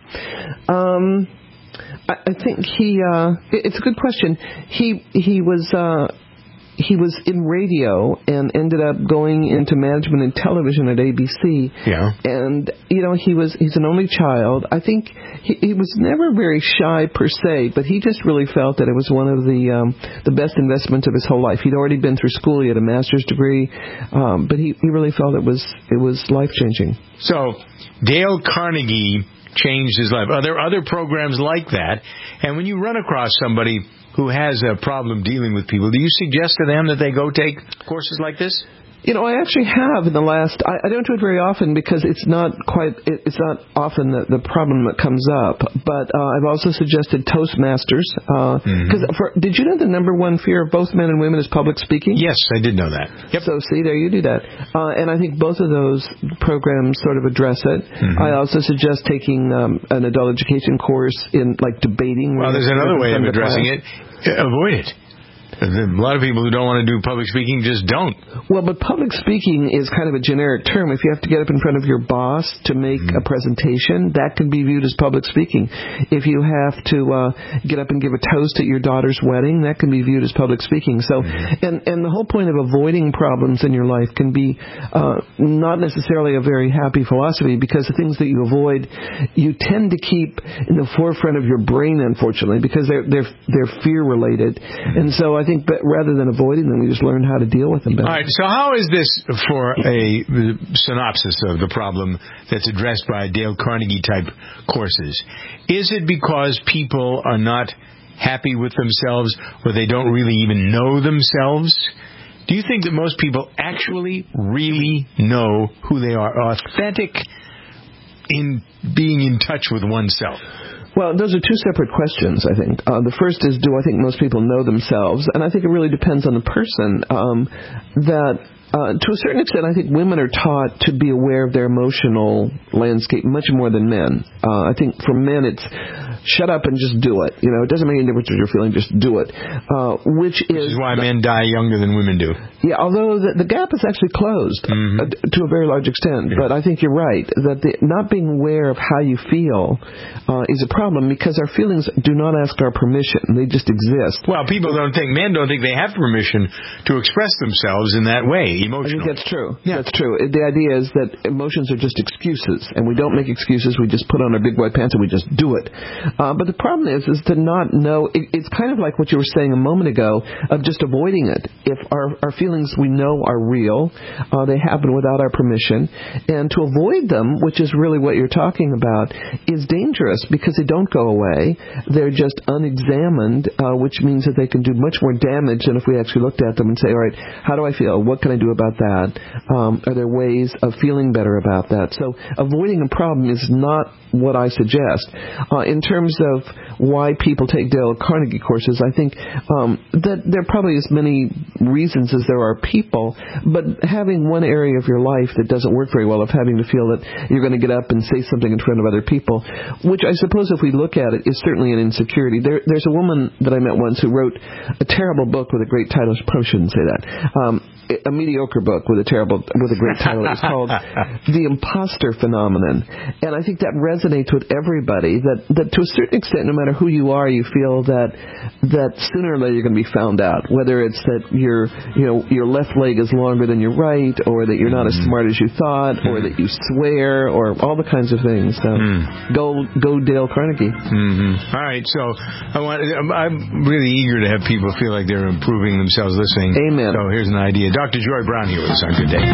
um I, I think he. Uh, it, it's a good question. He he was. Uh, He was in radio and ended up going into management in television at A B C. Yeah. And, you know, he was he's an only child. I think he, he was never very shy per se, but he just really felt that it was one of the um, the best investments of his whole life. He'd already been through school. He had a master's degree. Um, but he, he really felt it was it was life-changing. So Dale Carnegie changed his life. Are there other programs like that? And when you run across somebody who has a problem dealing with people, do you suggest to them that they go take courses like this? You know, I actually have in the last, I, I don't do it very often because it's not quite, it, it's not often the, the problem that comes up, but uh, I've also suggested Toastmasters, because uh, mm-hmm. did you know the number one fear of both men and women is public speaking? Yes, I did know that. Yep. So see, there you do that. Uh, and I think both of those programs sort of address it. Mm-hmm. I also suggest taking um, an adult education course in, like, debating. Well, there's another way of addressing it. Avoid it. A lot of people who don't want to do public speaking just don't. Well, but public speaking is kind of a generic term. If you have to get up in front of your boss to make mm-hmm. a presentation, that can be viewed as public speaking. If you have to uh, get up and give a toast at your daughter's wedding, that can be viewed as public speaking. So, mm-hmm. and, and the whole point of avoiding problems in your life can be uh, not necessarily a very happy philosophy, because the things that you avoid, you tend to keep in the forefront of your brain, unfortunately, because they're they're they're fear related. Mm-hmm. And so I I think rather than avoiding them, we just learn how to deal with them better. All right, so how is this for a synopsis of the problem that's addressed by Dale Carnegie-type courses? Is it because people are not happy with themselves, or they don't really even know themselves? Do you think that most people actually really know who they are, authentic in being in touch with oneself? Well, those are two separate questions, I think. Uh, the first is, do I think most people know themselves? And I think it really depends on the person. Um, that, uh, to a certain extent, I think women are taught to be aware of their emotional landscape much more than men. Uh, I think for men, it's shut up and just do it. You know, it doesn't make any difference what you're feeling, just do it. Uh, which is... Which is why men die younger than women do. Yeah, although the, the gap is actually closed mm-hmm. uh, to a very large extent. Yeah. But I think you're right, that the, not being aware of how you feel uh, is a problem, because our feelings do not ask our permission. They just exist. Well, people don't think, men don't think they have permission to express themselves in that way, emotionally. I think that's true. Yeah. That's true. The idea is that emotions are just excuses, and we don't make excuses. We just put on our big white pants and we just do it. Uh, but the problem is, is to not know. It, it's kind of like what you were saying a moment ago of just avoiding it. If our, our feelings we know are real, uh, they happen without our permission, and to avoid them, which is really what you're talking about, is dangerous because they don't go away. They're just unexamined, uh, which means that they can do much more damage than if we actually looked at them and say, all right, how do I feel? What can I do about that? Um, are there ways of feeling better about that? So avoiding a problem is not what I suggest. Uh, in terms of why people take Dale Carnegie courses, I think um, that there are probably as many reasons as there are people, but having one area of your life that doesn't work very well, of having to feel that you're going to get up and say something in front of other people, which I suppose if we look at it is certainly an insecurity. There, there's a woman that I met once who wrote a terrible book with a great title. I probably shouldn't say that. Um, a mediocre mediocre book with a terrible, with a great title. It's called The Imposter Phenomenon. And I think that resonates with everybody, that, that to a certain extent, no matter who you are, you feel that that sooner or later you're going to be found out. Whether it's that your, you know, your left leg is longer than your right, or that you're not as smart as you thought, or that you swear, or all the kinds of things. So mm. go, go Dale Carnegie. Mm-hmm. All right, so I want, I'm really eager to have people feel like they're improving themselves listening. Amen. So here's an idea. Doctor Joy Brown here with us on Good Day.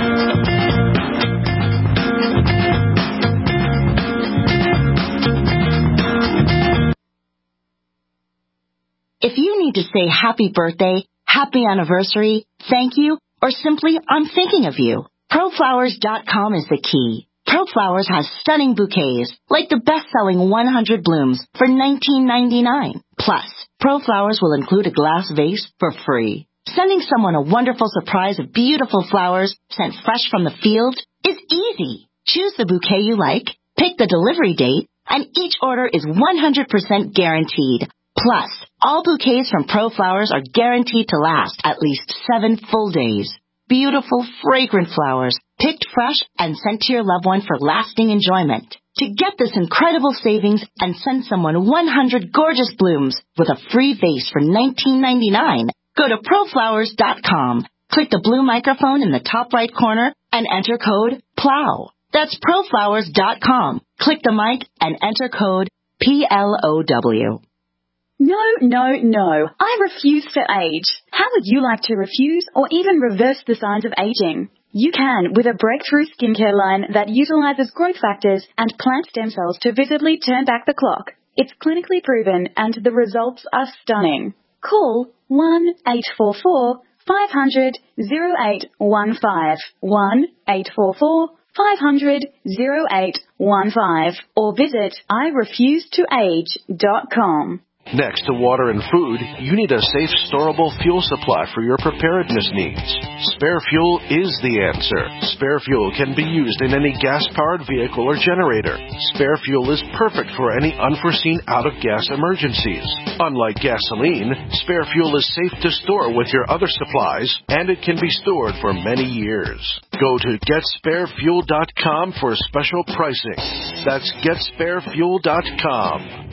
If you need to say happy birthday, happy anniversary, thank you, or simply I'm thinking of you, pro flowers dot com is the key. ProFlowers has stunning bouquets, like the best-selling one hundred blooms for nineteen ninety-nine. Plus, ProFlowers will include a glass vase for free. Sending someone a wonderful surprise of beautiful flowers sent fresh from the field is easy. Choose the bouquet you like, pick the delivery date, and each order is one hundred percent guaranteed. Plus, all bouquets from ProFlowers are guaranteed to last at least seven full days. Beautiful, fragrant flowers, picked fresh and sent to your loved one for lasting enjoyment. To get this incredible savings and send someone one hundred gorgeous blooms with a free vase for nineteen ninety-nine, go to pro flowers dot com. Click the blue microphone in the top right corner and enter code PLOW. That's pro flowers dot com. Click the mic and enter code P L O W. No, no, no. I refuse to age. How would you like to refuse or even reverse the signs of aging? You can with a breakthrough skincare line that utilizes growth factors and plant stem cells to visibly turn back the clock. It's clinically proven and the results are stunning. Call one eight four four, five hundred, oh eight one five, one eight four four, five hundred, oh eight one five, or visit I refuse to age dot com. Next to water and food, you need a safe, storable fuel supply for your preparedness needs. Spare Fuel is the answer. Spare Fuel can be used in any gas-powered vehicle or generator. Spare Fuel is perfect for any unforeseen out-of-gas emergencies. Unlike gasoline, Spare Fuel is safe to store with your other supplies, and it can be stored for many years. Go to get spare fuel dot com for special pricing. That's get spare fuel dot com.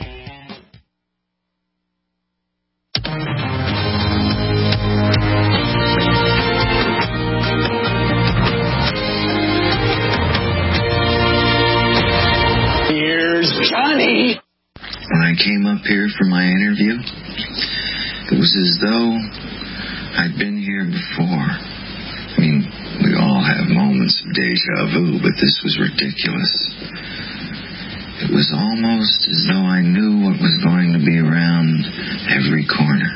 Here's Johnny. When I came up here for my interview, it was as though I'd been here before. I mean, we all have moments of deja vu, but this was ridiculous. It was almost as though I knew what was going to be around every corner.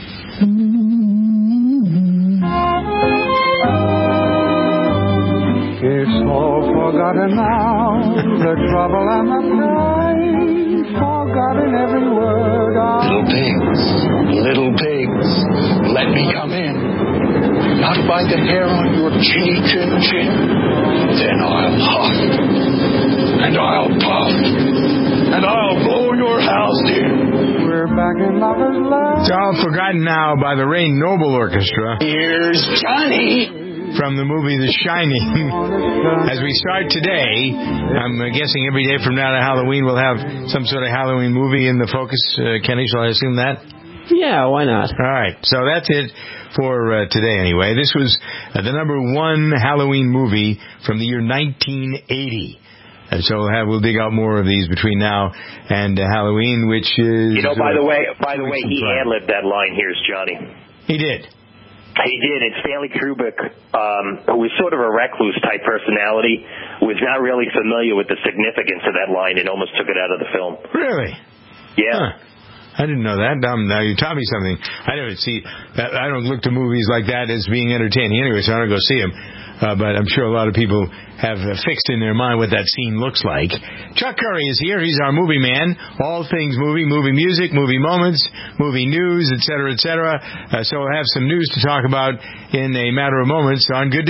It's all forgotten now, the trouble and the pain, forgotten every word of... Little pigs, little pigs, let me come in. Not by the hair on your chinny chin chin. Then I'll huff, and I'll puff, and I'll blow your house in. We're back in lovers' land. It's all forgotten now by the Ray Noble Orchestra. Here's Johnny. From the movie The Shining. As we start today, I'm guessing every day from now to Halloween we'll have some sort of Halloween movie in the focus. Uh, Kenny, shall I assume that? Yeah, why not? All right, so that's it for uh, today anyway. This was uh, the number one Halloween movie from the year nineteen eighty. And so we'll, have, we'll dig out more of these between now and uh, Halloween, which is... You know, by uh, the way, by the way, he ad-libbed that line, Here's Johnny. He did. He did. And Stanley Kubrick, um, who was sort of a recluse-type personality, was not really familiar with the significance of that line and almost took it out of the film. Really? Yeah. Huh. I didn't know that. Um, now you taught me something. I don't see. I don't look to movies like that as being entertaining anyway, so I don't go see them. Uh, but I'm sure a lot of people have uh, fixed in their mind what that scene looks like. Chuck Curry is here. He's our movie man. All things movie, movie music, movie moments, movie news, et cetera, et cetera. Uh, so we'll have some news to talk about in a matter of moments on Good Day.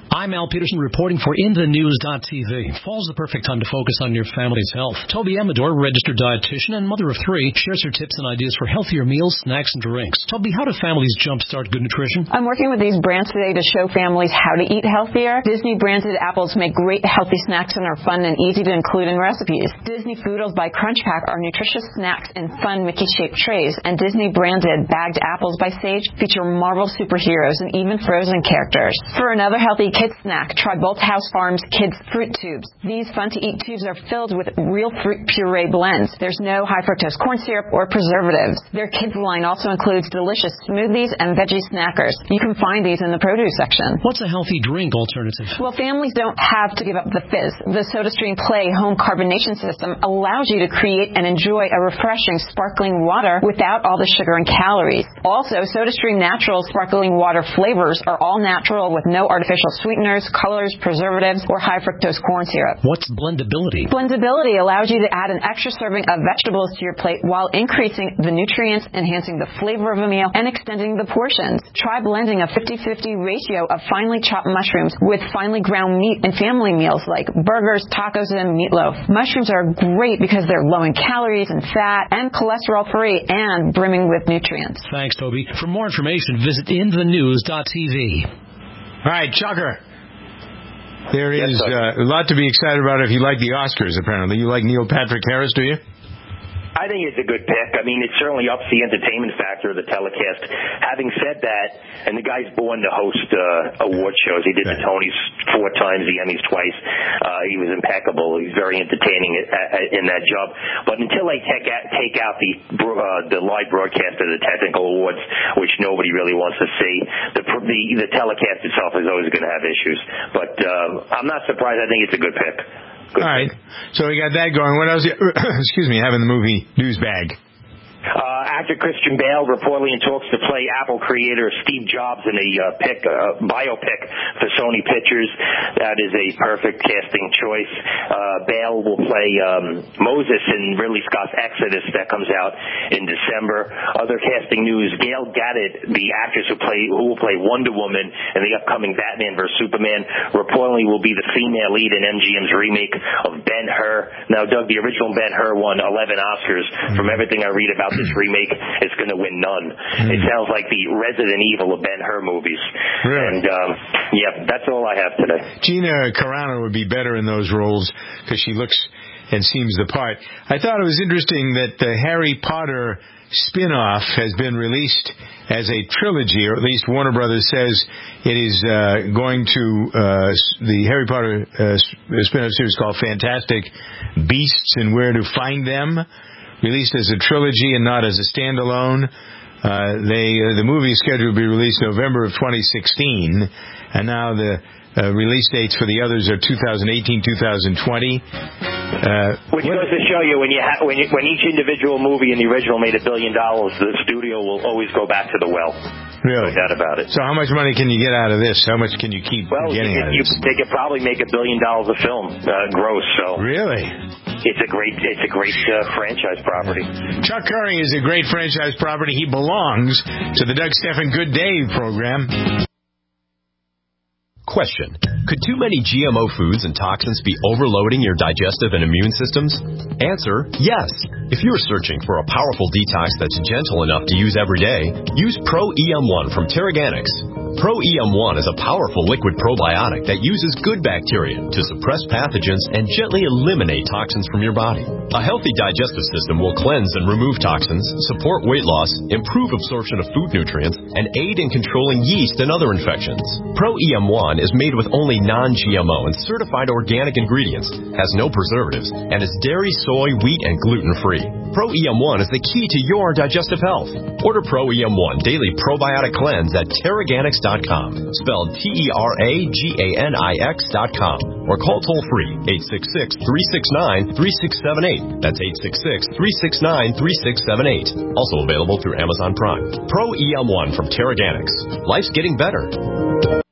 I'm Al Peterson reporting for In The News dot T V. Fall's the perfect time to focus on your family's health. Toby Amador, registered dietitian and mother of three, shares her tips and ideas for healthier meals, snacks, and drinks. Toby, how do families jumpstart good nutrition? I'm working with these brands today to show families how to eat healthier. Disney-branded apples make great healthy snacks and are fun and easy to include in recipes. Disney Foodles by Crunch Pack are nutritious snacks in fun Mickey-shaped trays. And Disney-branded bagged apples by Sage feature Marvel superheroes and even Frozen characters. For another healthy kids snack, try Bolthouse Farms Kids Fruit Tubes. These fun-to-eat tubes are filled with real fruit puree blends. There's no high-fructose corn syrup or preservatives. Their kids line also includes delicious smoothies and veggie snackers. You can find these in the produce section. What's a healthy drink alternative? Well, families don't have to give up the fizz. The SodaStream Play home carbonation system allows you to create and enjoy a refreshing sparkling water without all the sugar and calories. Also, SodaStream Natural sparkling water flavors are all natural with no artificial sweeteners, colors, preservatives, or high fructose corn syrup. What's blendability? Blendability allows you to add an extra serving of vegetables to your plate while increasing the nutrients, enhancing the flavor of a meal, and extending the portions. Try blending a fifty-fifty ratio of finely chopped mushrooms with finely ground meat in family meals like burgers, tacos, and meatloaf. Mushrooms are great because they're low in calories and fat and cholesterol-free and brimming with nutrients. Thanks, Toby. For more information, visit In The News dot T V. All right, Chucker. There is yes, uh, a lot to be excited about if you like the Oscars, apparently. You like Neil Patrick Harris, do you? I think it's a good pick. I mean, it certainly ups the entertainment factor of the telecast. Having said that, and the guy's born to host uh, award shows. He did the Tonys four times, the Emmys twice. Uh, he was impeccable. He's very entertaining in that job. But until they take out, take out the uh, the live broadcast of the technical awards, which nobody really wants to see, the the, the telecast itself is always going to have issues. But uh, I'm not surprised. I think it's a good pick. Good All right. So we got that going. What else? Excuse me, having the movie news bag. Uh, actor Christian Bale reportedly in talks to play Apple creator Steve Jobs in a uh, pick, uh, biopic for Sony Pictures. That is a perfect casting choice. Uh, Bale will play um, Moses in Ridley Scott's Exodus that comes out in December. Other casting news: Gail Gadot, the actress who play who will play Wonder Woman in the upcoming Batman versus Superman, reportedly will be the female lead in M G M's remake of Ben-Hur. Now, Doug, the original Ben-Hur won eleven Oscars. From everything I read about this remake, it's going to win none. Mm. It sounds like the Resident Evil of Ben-Hur movies. Really? And, um, yeah, that's all I have today. Gina Carano would be better in those roles because she looks and seems the part. I thought it was interesting that the Harry Potter spin-off has been released as a trilogy, or at least Warner Brothers says it is uh, going to, uh, the Harry Potter uh, spin-off series called Fantastic Beasts and Where to Find Them, released as a trilogy and not as a standalone. Uh, they uh, the movie is scheduled to be released November of twenty sixteen, and now the uh, release dates for the others are two thousand eighteen, two thousand twenty. Uh, Which goes to show you when you ha- when you, when each individual movie in the original made a billion dollars, the studio will always go back to the well. Really? No doubt about it. So how much money can you get out of this? How much can you keep well, getting you, out of you, this? They could probably make a billion dollars a film uh, gross. So really, it's a great it's a great uh, franchise property. Chuck Curry is a great franchise property. He belongs to the Doug Stephan Good Day program. Question: could too many G M O foods and toxins be overloading your digestive and immune systems? Answer: yes. If you're searching for a powerful detox that's gentle enough to use every day, use Pro E M one from Terraganics. Pro E M one is a powerful liquid probiotic that uses good bacteria to suppress pathogens and gently eliminate toxins from your body. A healthy digestive system will cleanse and remove toxins, support weight loss, improve absorption of food nutrients, and aid in controlling yeast and other infections. Pro E M one is made with only non-G M O and certified organic ingredients, has no preservatives, and is dairy, soy, wheat, and gluten-free. Pro E M one is the key to your digestive health. Order Pro E M one Daily Probiotic Cleanse at Terraganics dot com, spelled T E R A G A N I X dot com, or call toll-free eight six six, three six nine, three six seven eight. That's eight six six, three six nine, three six seven eight. Also available through Amazon Prime. Pro E M one from Terraganics. Life's getting better.